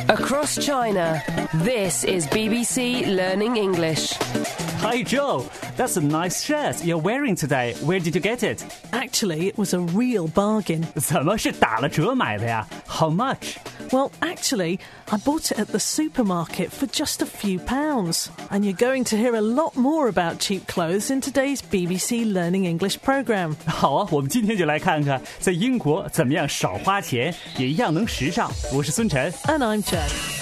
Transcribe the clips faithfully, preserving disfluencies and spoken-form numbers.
Across China, this is B B C Learning English. Hi Joe, that's a nice shirt you're wearing today. Where did you get it? Actually, it was a real bargain. 怎么是打了折买的呀？ How much? Well, actually, I bought it at the supermarket for just a few pounds. And you're going to hear a lot more about cheap clothes in today's B B C Learning English program. 好啊，我们今天就来看看在英国怎么样少花钱也一样能时尚。我是孙晨 And I'm Jen.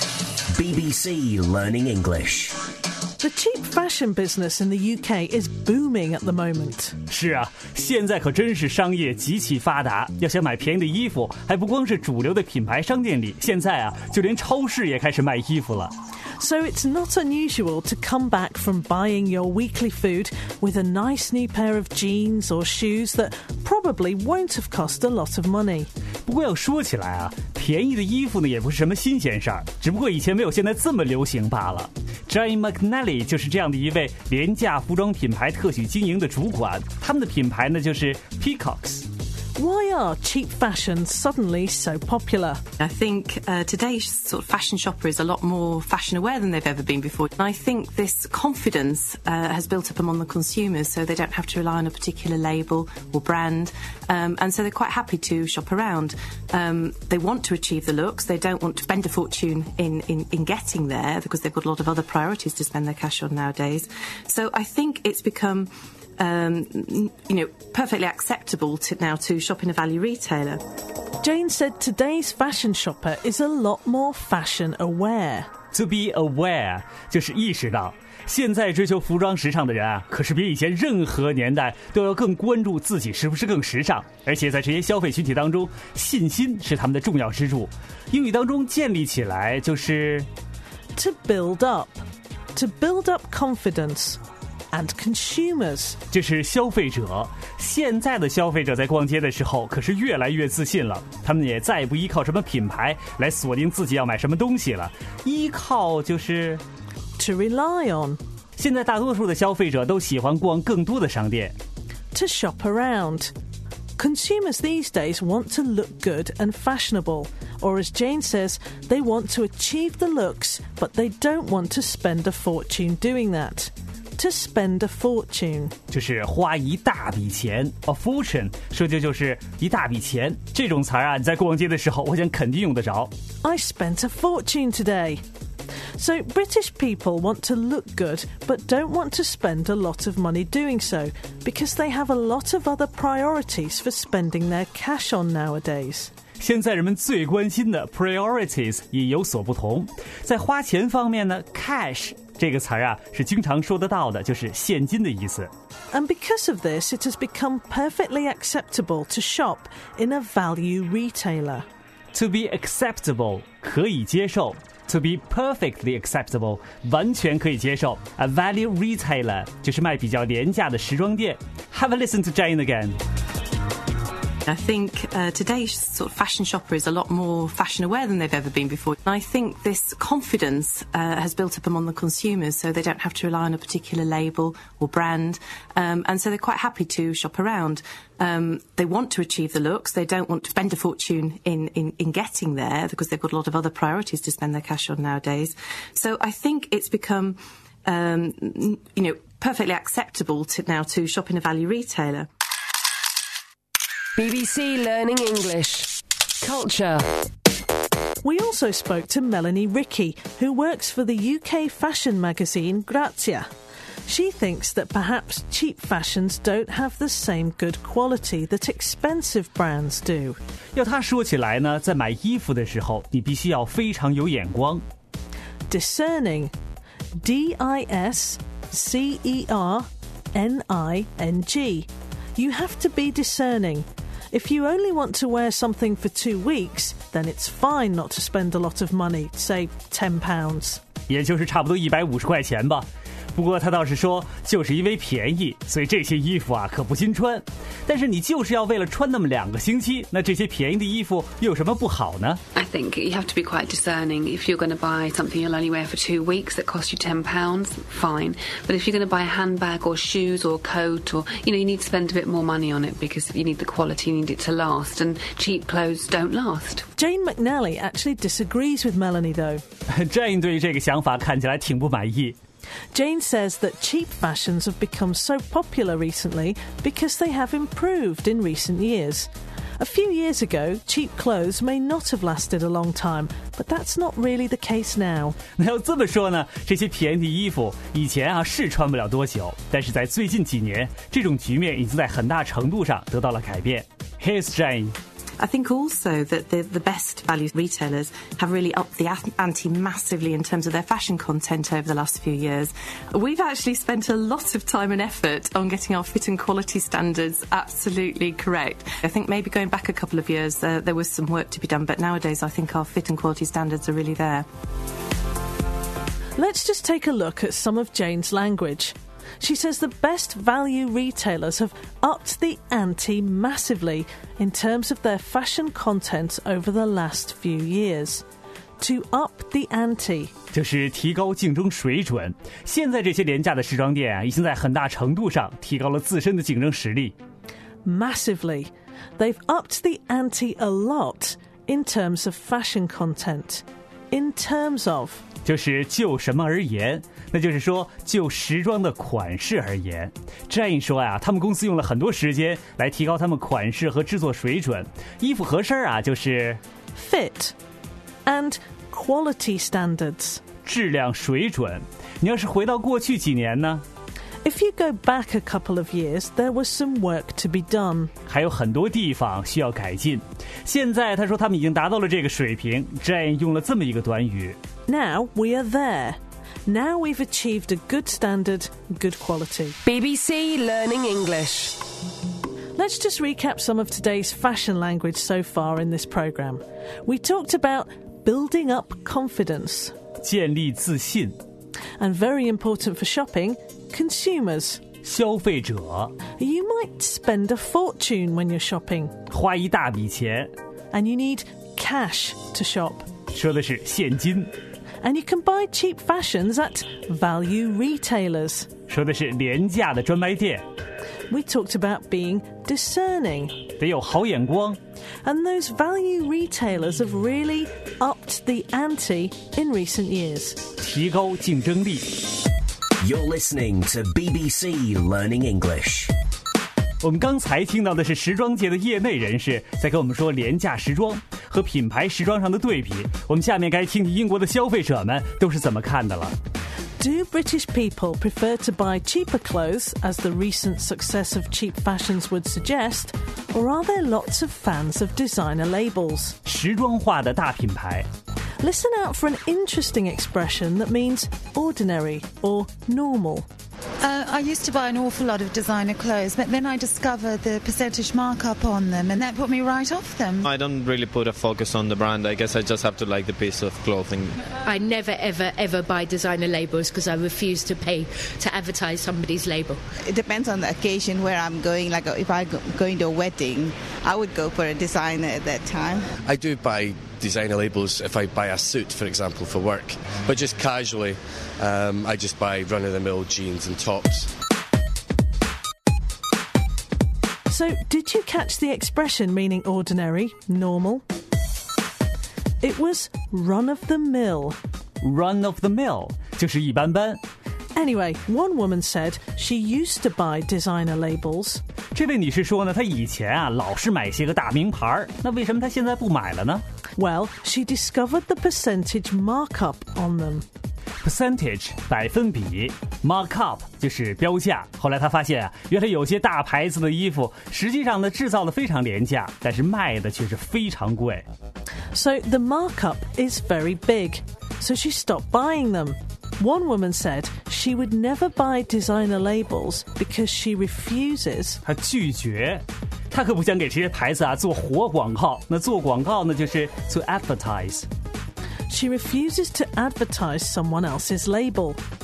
B B C Learning English.The cheap fashion business in the U K is booming at the moment. 是啊，现在可真是商业极其发达。要想买便宜的衣服，还不光是主流的品牌商店里，现在啊，就连超市也开始卖衣服了。 So it's not unusual to come back from buying your weekly food with a nice new pair of jeans or shoes that probably won't have cost a lot of money. 不过要说起来啊，便宜的衣服呢也不是什么新鲜事儿，只不过以前没有现在这么流行罢了。Jane McNally 就是这样的一位廉价服装品牌特许经营的主管，他们的品牌呢就是 Peacocks。Why are cheap fashions suddenly so popular? I think uh, today's sort of fashion shopper is a lot more fashion aware than they've ever been before. And I think this confidence uh, has built up among the consumers, so they don't have to rely on a particular label or brand, um, and so they're quite happy to shop around. Um, they want to achieve the looks. They don't want to spend a fortune in, in, in getting there because they've got a lot of other priorities to spend their cash on nowadays. So I think it's become Um, you know, perfectly acceptable to now to shop in a value retailer. Jane said today's fashion shopper is a lot more fashion aware. To be aware 就是意识到，现在追求服装时尚的人啊，可是比以前任何年代都要更关注自己是不是更时尚。而且在这些消费群体当中，信心是他们的重要支柱。英语当中建立起来就是 to build up, to build up confidence.And consumers 这是消费者，现在的消费者在逛街的时候可是越来越自信了，他们也再也不依靠什么品牌来锁定自己要买什么东西了，依靠就是 to rely on。 现在大多数的消费者都喜欢逛更多的商店 to shop around。 Consumers these days want to look good and fashionable, or as Jane says, they want to achieve the looks, but they don't want to spend a fortune doing that.To spend a fortune 就是花一大笔钱 A fortune 说的就是一大笔钱，这种词啊，你在逛街的时候我想肯定用得着。 I spent a fortune today. So British people want to look good but don't want to spend a lot of money doing so because they have a lot of other priorities for spending their cash on nowadays. 现在人们最关心的 priorities 也有所不同。在花钱方面呢 cash 这个词啊是经常说得到的，就是现金的意思。 And because of this, it has become perfectly acceptable to shop in a value retailer. To be acceptable 可以接受， To be perfectly acceptable 完全可以接受。 A value retailer 就是卖比较廉价的时装店。 Have a listen to Jane again.I think uh, today's sort of fashion shopper is a lot more fashion aware than they've ever been before. And I think this confidence uh, has built up among the consumers, so they don't have to rely on a particular label or brand, um, and so they're quite happy to shop around. Um, they want to achieve the looks. They don't want to spend a fortune in, in, in getting there because they've got a lot of other priorities to spend their cash on nowadays. So I think it's become, um, you know, perfectly acceptable to now to shop in a value retailer.B B C Learning English. Culture. We also spoke to Melanie Rickey, who works for the U K fashion magazine Grazia. She thinks that perhaps cheap fashions don't have the same good quality that expensive brands do. 要她说起来呢，在买衣服的时候，你必须要非常有眼光。 Discerning. D I S C E R N I N G. You have to be discerning.If you only want to wear something for two weeks, then it's fine not to spend a lot of money, say ten pounds. 也就是差不多一百五十块钱吧。 不过他倒是说，就是因为便宜，所以这些衣服啊可不禁穿。但是你就是要为了穿那么两个星期，那这些便宜的衣服又有什么不好呢？ I think you have to be quite discerning. If you're going to buy something you'll only wear for two weeks that costs you ten pounds, fine. But if you're going to buy a handbag or shoes or coat or, you know, you need to spend a bit more money on it because you need the quality, you need it to last, and cheap clothes don't last. Jane McNally actually disagrees with Melanie, though. Jane 对这个想法看起来挺不满意。 Jane says that cheap fashions have become so popular recently because they have improved in recent years. A few years ago, cheap clothes may not have lasted a long time, but that's not really the case now. 那要这么说呢，这些便宜的衣服以前啊是穿不了多久，但是在最近几年，这种局面已经在很大程度上得到了改变。Here's Jane.I think also that the, the best value retailers have really upped the ante massively in terms of their fashion content over the last few years. We've actually spent a lot of time and effort on getting our fit and quality standards absolutely correct. I think maybe going back a couple of years uh, there was some work to be done, but nowadays I think our fit and quality standards are really there. Let's just take a look at some of Jane's language.She says the best value retailers have upped the ante massively in terms of their fashion content over the last few years. To up the ante 就是提高竞争水准。现在这些廉价的时装店啊，已经在很大程度上提高了自身的竞争实力。 Massively, they've upped the ante a lot in terms of fashion content. In terms of 就是就什么而言，那就是说就时装的款式而言。Jane 说啊，他们公司用了很多时间来提高他们款式和制作水准，衣服合身啊就是 fit and quality standards 质量水准。你要是回到过去几年呢？ If you go back a couple of years, there was some work to be done. 还有很多地方需要改进。现在他说他们已经达到了这个水平。Jane 用了这么一个短语 Now we are there. Now we've achieved a good standard, good quality. B B C Learning English. Let's just recap some of today's fashion language so far in this programme. We talked about building up confidence. 建立自信。 And very important for shopping, consumers. 消费者。 You might spend a fortune when you're shopping. 花一大笔钱。 And you need cash to shop. 说的是现金。 And you can buy cheap fashions at value retailers. 说的是廉价的专卖店。 We talked about being discerning. 得有好眼光。 And those value retailers have really upped the ante in recent years. 提高竞争力。 You're listening to B B C Learning English. 我们刚才听到的是时装界的业内人士在跟我们说廉价时装和品牌时装上的对比。我们下面该听听英国的消费者们都是怎么看的了。 Do British people prefer to buy cheaper clothes, as the recent success of cheap fashions would suggest, or are there lots of fans of designer labels? 时装化的大品牌。 Listen out for an interesting expression that means ordinary or normal. Uh, I used to buy an awful lot of designer clothes, but then I discovered the percentage markup on them, and that put me right off them. I don't really put a focus on the brand. I guess I just have to like the piece of clothing. I never, ever, ever buy designer labels because I refuse to pay to advertise somebody's label. It depends on the occasion where I'm going. Like if I'm going to a wedding, I would go for a designer at that time. I do buy designer labels if I buy a suit, for example, for work. But just casually, um, I just buy run-of-the-mill jeans and tops. So, did you catch the expression meaning ordinary, normal? It was run-of-the-mill. Run-of-the-mill 就是一般般。 Anyway, one woman said she used to buy designer labels. 这位女士说呢，她以前啊老是买些个大名牌，那为什么她现在不买了呢？ Well, she discovered the percentage markup on them. Percentage 百分比 markup 就是标价。后来她发现啊，原来有些大牌子的衣服实际上呢制造的非常廉价，但是卖的却是非常贵。 So the markup is very big. So she stopped buying them. One woman said she would never buy designer labels because she refuses. 她拒绝，她可不想给这些牌子啊做活广告。那做广告呢，就是 to advertise. She refuses to advertise someone else's label.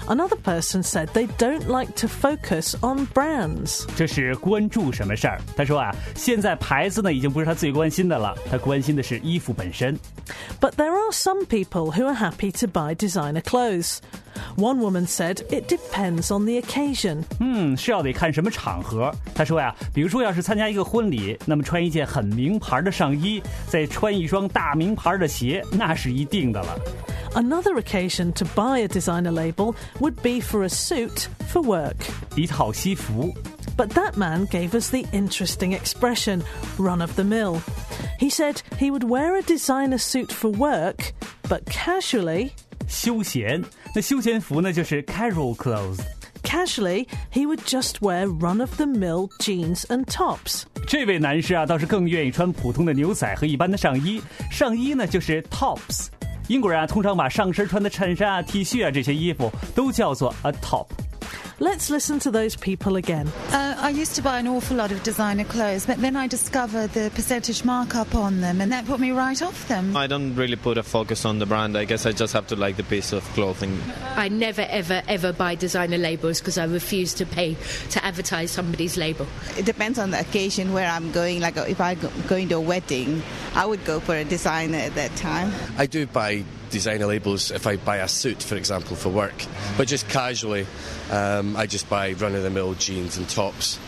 Another person said they don't like to focus on brands. 这是关注什么事儿？他说啊，现在牌子呢已经不是他最关心的了，他关心的是衣服本身。 But there are some people who are happy to buy designer clothes. One woman said it depends on the occasion. 嗯，是要得看什么场合。他说呀，比如说要是参加一个婚礼，那么穿一件很名牌的上衣，再穿一双大名牌的鞋，那是一定的了。 Another occasion to buy a designer label would be for a suit for work. 一套西服。 But that man gave us the interesting expression, run of the mill. He said he would wear a designer suit for work, but casually... 休闲，那休闲服呢就是 casual clothes. Casually, he would just wear run-of-the-mill jeans and tops. 这位男士啊，倒是更愿意穿普通的牛仔和一般的上衣。上衣呢就是 tops. 英国人啊，通常把上身穿的衬衫啊、T 恤啊这些衣服都叫做 a top.Let's listen to those people again. Uh, I used to buy an awful lot of designer clothes, but then I discovered the percentage markup on them, and that put me right off them. I don't really put a focus on the brand. I guess I just have to like the piece of clothing. I never, ever, ever buy designer labels because I refuse to pay to advertise somebody's label. It depends on the occasion where I'm going. Like if I'm going to a wedding, I would go for a designer at that time. I do buy designer labels if I buy a suit, for example, for work. But just casually, um, I just buy run-of-the-mill jeans and tops.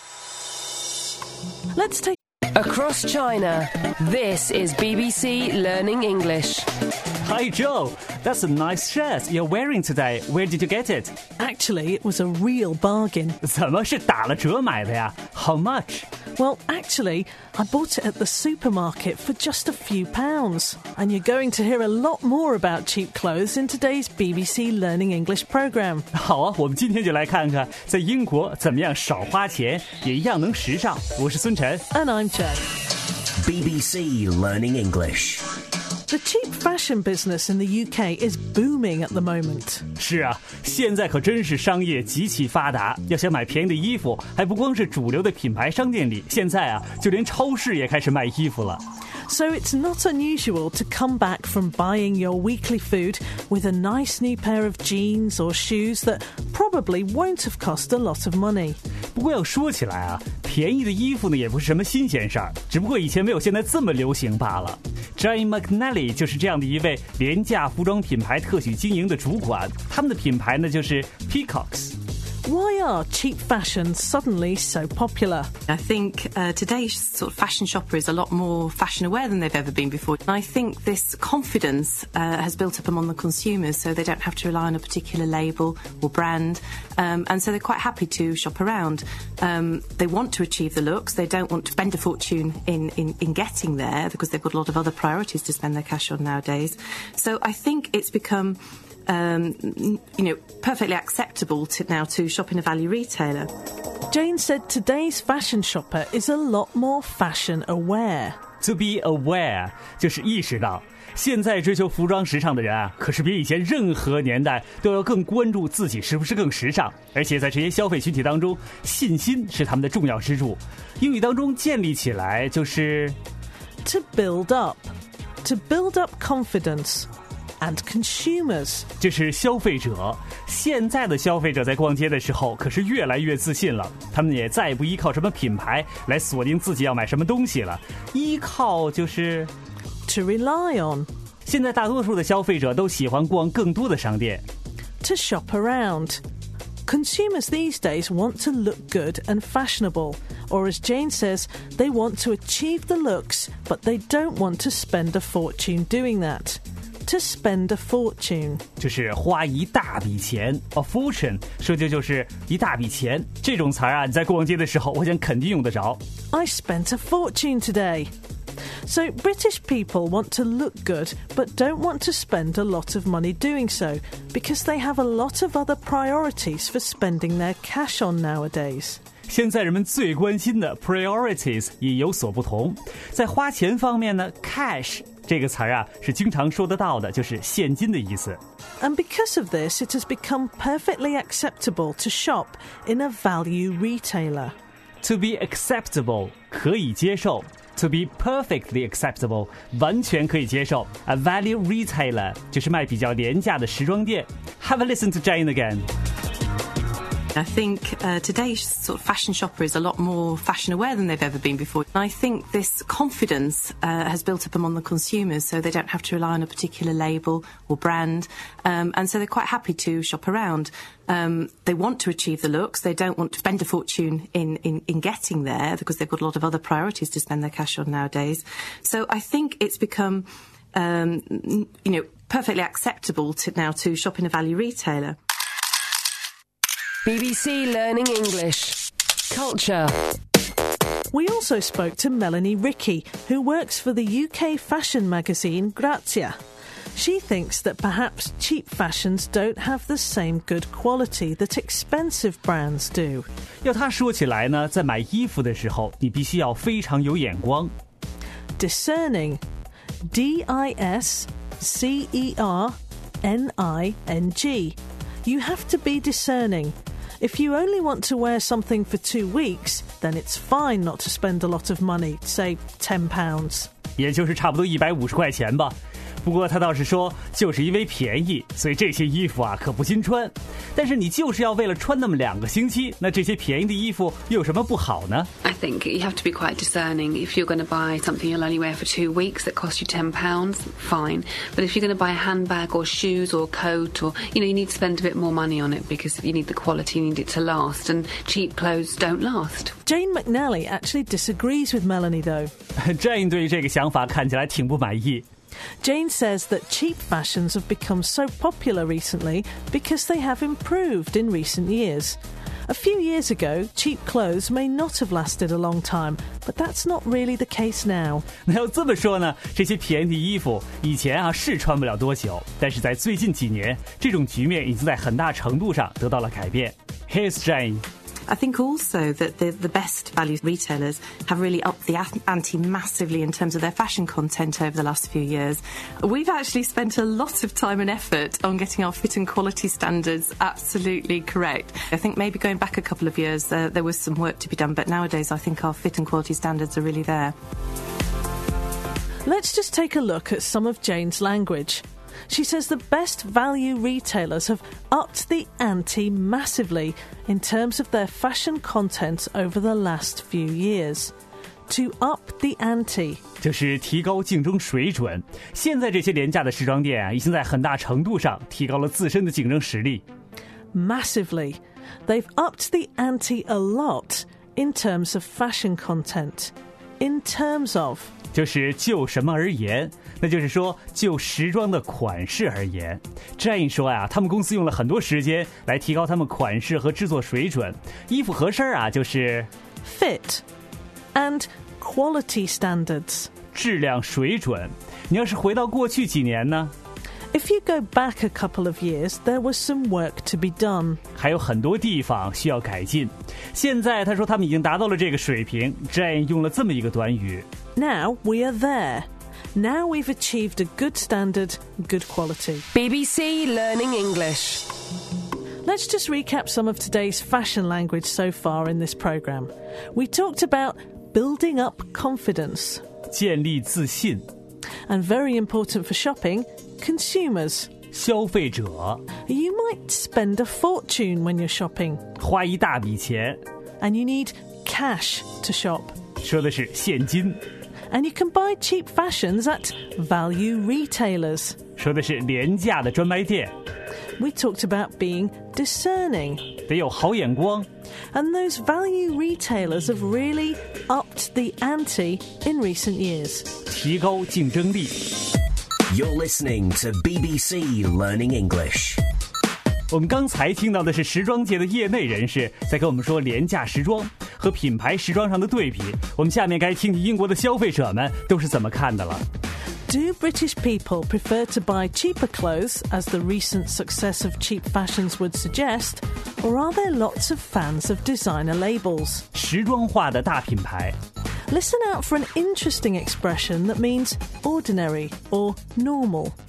Let's take... Across China, this is B B C Learning English. Hi Joe, that's a nice shirt you're wearing today. Where did you get it? Actually, it was a real bargain. 怎么是打了折买的呀？ How much? Well, actually, I bought it at the supermarket for just a few pounds. And you're going to hear a lot more about cheap clothes in today's B B C Learning English program. 好啊，我们今天就来看看在英国怎么样少花钱也一样能时尚。我是孙晨 And I'm Jen. B B C Learning English.The cheap fashion business in the U K is booming at the moment. 是啊，现在可真是商业极其发达。要想买便宜的衣服，还不光是主流的品牌商店里，现在啊，就连超市也开始卖衣服了。 So it's not unusual to come back from buying your weekly food with a nice new pair of jeans or shoes that probably won't have cost a lot of money. 不过要说起来啊，便宜的衣服呢也不是什么新鲜事儿，只不过以前没有现在这么流行罢了。Jane McNally 就是这样的一位廉价服装品牌特许经营的主管，他们的品牌呢就是 Peacocks。Why are cheap fashions suddenly so popular? I think uh, today's sort of fashion shopper is a lot more fashion aware than they've ever been before. And I think this confidence uh, has built up among the consumers, so they don't have to rely on a particular label or brand, um, and so they're quite happy to shop around. Um, they want to achieve the looks. They don't want to spend a fortune in, in, in getting there because they've got a lot of other priorities to spend their cash on nowadays. So I think it's become Um, you know, perfectly acceptable to now to shop in a value retailer. Jane said today's fashion shopper is a lot more fashion aware. To be aware 就是意识到，现在追求服装时尚的人啊，可是比以前任何年代都要更关注自己是不是更时尚。而且在这些消费群体当中，信心是他们的重要支柱。英语当中建立起来就是 to build up, to build up confidence.And consumers 这是消费者。现在的消费者在逛街的时候可是越来越自信了，他们也再也不依靠什么品牌来锁定自己要买什么东西了，依靠就是 to rely on。 现在大多数的消费者都喜欢逛更多的商店 to shop around。 Consumers these days want to look good and fashionable, or as Jane says, they want to achieve the looks, but they don't want to spend a fortune doing that.To spend a fortune 就是花一大笔钱 A fortune 说的就是一大笔钱。这种词啊，你在逛街的时候我想肯定用得着。 I spent a fortune today. So British people want to look good but don't want to spend a lot of money doing so because they have a lot of other priorities for spending their cash on nowadays. 现在人们最关心的 priorities 也有所不同。在花钱方面呢 cash 这个词啊是经常说得到的，就是现金的意思。 And because of this, it has become perfectly acceptable to shop in a value retailer. To be acceptable 可以接受， To be perfectly acceptable 完全可以接受。 A value retailer 就是卖比较廉价的时装店。 have a listen to Jane again. I think uh, today's sort of fashion shopper is a lot more fashion aware than they've ever been before. And I think this confidence uh, has built up among the consumers, so they don't have to rely on a particular label or brand, um, and so they're quite happy to shop around. Um, they want to achieve the looks. They don't want to spend a fortune in, in, in getting there because they've got a lot of other priorities to spend their cash on nowadays. So I think it's become, um, you know, perfectly acceptable to now to shop in a value retailer. B B C Learning English. Culture. We also spoke to Melanie Rickey, who works for the U K fashion magazine Grazia. She thinks that perhaps cheap fashions don't have the same good quality that expensive brands do. 要她说起来呢，在买衣服的时候，你必须要非常有眼光。 Discerning. D I S C E R N I N G. You have to be discerning. If you only want to wear something for two weeks, then it's fine not to spend a lot of money, say ten pounds. 也就是差不多一百五十块钱吧。不过他倒是说，就是因为便宜，所以这些衣服啊可不禁穿。但是你就是要为了穿那么两个星期，那这些便宜的衣服又有什么不好呢？ I think you have to be quite discerning. If you're going to buy something you'll only wear for two weeks that costs you ten pounds, fine. But if you're going to buy a handbag or shoes or coat, or, you know, you need to spend a bit more money on it because you need the quality, you need it to last, and cheap clothes don't last. Jane McNally actually disagrees with Melanie, though. Jane 对这个想法看起来挺不满意。 Jane says that cheap fashions have become so popular recently because they have improved in recent years. A few years ago, cheap clothes may not have lasted a long time, but that's not really the case now. 那要这么说呢，这些便宜的衣服以前啊是穿不了多久，但是在最近几年，这种局面已经在很大程度上得到了改变。Here's Jane. I think also that the, the best value retailers have really upped the ante massively in terms of their fashion content over the last few years. We've actually spent a lot of time and effort on getting our fit and quality standards absolutely correct. I think maybe going back a couple of years, uh, there was some work to be done, but nowadays I think our fit and quality standards are really there. Let's just take a look at some of Jane's language. She says the best value retailers have upped the ante massively in terms of their fashion content over the last few years. To up the ante. 就是提高竞争水准。现在这些廉价的时装店啊，已经在很大程度上提高了自身的竞争实力。 Massively. They've upped the ante a lot in terms of fashion content. In terms of. 就是就什么而言，那就是说就时装的款式而言。Jane 说啊，他们公司用了很多时间来提高他们款式和制作水准，衣服合身啊就是 fit and quality standards 质量水准。你要是回到过去几年呢？ If you go back a couple of years, there was some work to be done. 还有很多地方需要改进。现在他说他们已经达到了这个水平。Jane 用了这么一个短语。 Now we are there. Now we've achieved a good standard, good quality. B B C Learning English. Let's just recap some of today's fashion language so far in this programme. We talked about building up confidence. 建立自信。 And very important for shopping, consumers. 消费者。 You might spend a fortune when you're shopping. 花一大笔钱。 And you need cash to shop. 说的是现金。 And you can buy cheap fashions at value retailers. 说的是廉价的专卖店。 We talked about being discerning. 得有好眼光。 And those value retailers have really upped the ante in recent years. 提高竞争力。 You're listening to B B C Learning English. 我们刚才听到的是时装界的业内人士在跟我们说廉价时装和品牌时装上的对比。我们下面该听听英国的消费者们都是怎么看的了。 Do British people prefer to buy cheaper clothes, as the recent success of cheap fashions would suggest, or are there lots of fans of designer labels? 时装化的大品牌。 Listen out for an interesting expression that means ordinary or normal.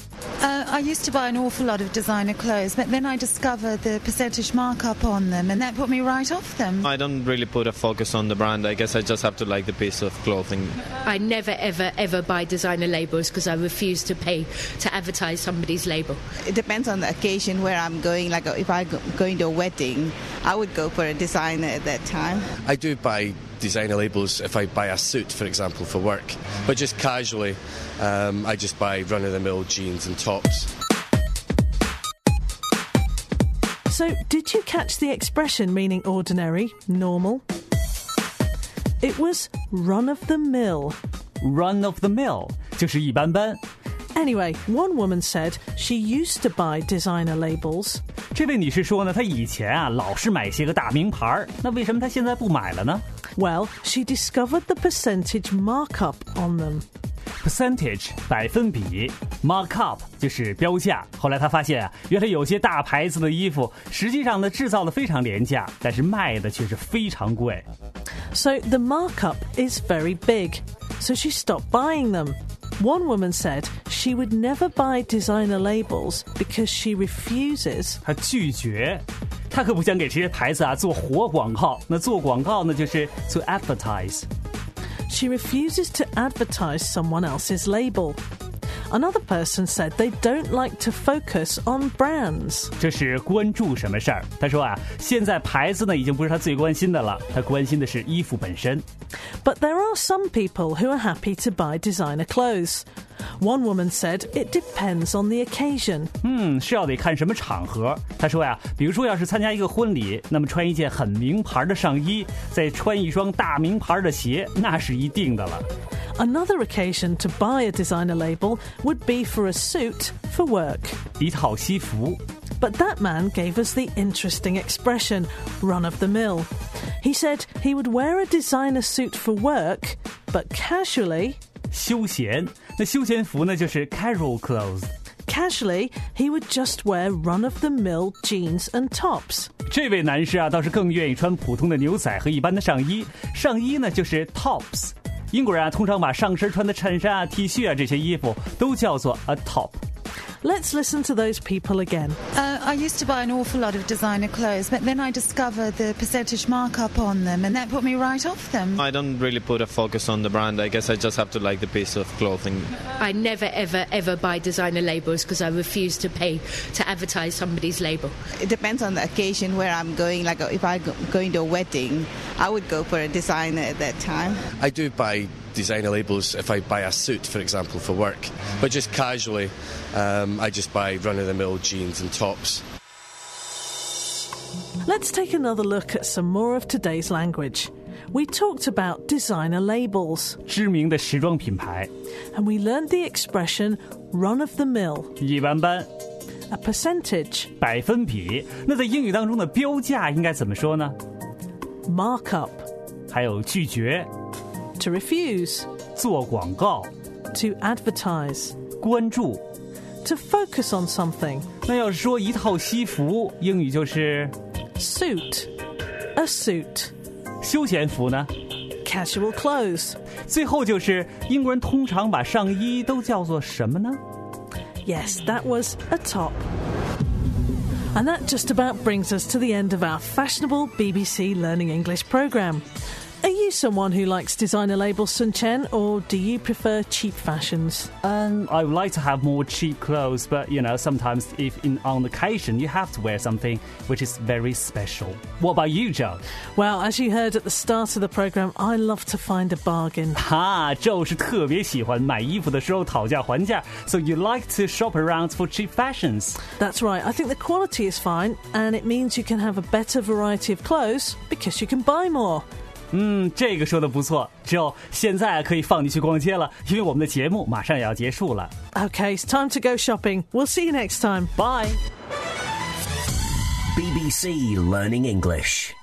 Uh, I used to buy an awful lot of designer clothes, but then I discovered the percentage markup on them, and that put me right off them. I don't really put a focus on the brand. I guess I just have to like the piece of clothing. I never, ever, ever buy designer labels because I refuse to pay to advertise somebody's label. It depends on the occasion where I'm going. Like if I'm going to a wedding, I would go for a designer at that time. I do buy designer labels if I buy a suit, for example, for work. But just casually, um, I just buy run-of-the-mill jeans and tops. So, did you catch the expression meaning ordinary, normal? It was run-of-the-mill. Run-of-the-mill 就是一般般。 Anyway, one woman said she used to buy designer labels. 这位女士说呢，她以前啊老是买些个大名牌，那为什么她现在不买了呢？ Well, she discovered the percentage markup on them. Percentage 百分比 markup 就是标价。后来她发现啊，原来有些大牌子的衣服，实际上呢制造的非常廉价，但是卖的却是非常贵。 So the markup is very big. So she stopped buying them. One woman said she would never buy designer labels because she refuses. 她拒绝，她可不想给这些牌子啊做活广告。那做广告呢，就是 to advertise. She refuses to advertise someone else's label. Another person said they don't like to focus on brands. 这是关注什么事儿？他说啊，现在牌子呢已经不是他最关心的了，他关心的是衣服本身。 But there are some people who are happy to buy designer clothes. One woman said it depends on the occasion. 嗯，是要得看什么场合。他说呀，比如说要是参加一个婚礼，那么穿一件很名牌的上衣，再穿一双大名牌的鞋，那是一定的了。 Another occasion to buy a designer label would be for a suit for work. 一套西服。 But that man gave us the interesting expression, run-of-the-mill. He said he would wear a designer suit for work, but casually... 休闲，那休闲服呢就是 casual clothes. Casually, he would just wear run-of-the-mill jeans and tops. 这位男士啊，倒是更愿意穿普通的牛仔和一般的上衣。上衣呢就是 tops. 英国人啊，通常把上身穿的衬衫啊、T 恤啊这些衣服都叫做 a top. Let's listen to those people again. Uh, I used to buy an awful lot of designer clothes, but then I discovered the percentage markup on them, and that put me right off them. I don't really put a focus on the brand. I guess I just have to like the piece of clothing. I never, ever, ever buy designer labels because I refuse to pay to advertise somebody's label. It depends on the occasion where I'm going. Like if I'm going to a wedding, I would go for a designer at that time. I do buy designer labels if I buy a suit, for example, for work. But just casually, um, I just buy run-of-the-mill jeans and tops. Let's take another look at some more of today's language. We talked about designer labels. 知名的时装品牌。 And we learned the expression run-of-the-mill. 一般般。 A percentage. 百分比。那在英语当中的标价应该怎么说呢？ Markup. 还有拒绝。 To refuse. 做广告。 To advertise. 关注。 To focus on something. 那要是说一套西服，英语就是 suit. A suit. 休闲服呢 Casual clothes. 最后就是英国人通常把上衣都叫做什么呢 Yes, that was a top. And that just about brings us to the end of our fashionable B B C Learning English programme. Are you someone who likes designer labels, Sun Chen, or do you prefer cheap fashions? Um, I would like to have more cheap clothes, but, you know, sometimes if in on occasion, you have to wear something which is very special. What about you, Joe? Well, as you heard at the start of the programme, I love to find a bargain. 哈 Joe 是特别喜欢买衣服的时候讨价还价 So you like to shop around for cheap fashions? That's right. I think the quality is fine, and it means you can have a better variety of clothes because you can buy more. 嗯，这个说的不错。Joe，现在可以放你去逛街了，因为我们的节目马上也要结束了。 Okay, it's time to go shopping. We'll see you next time. Bye. B B C Learning English.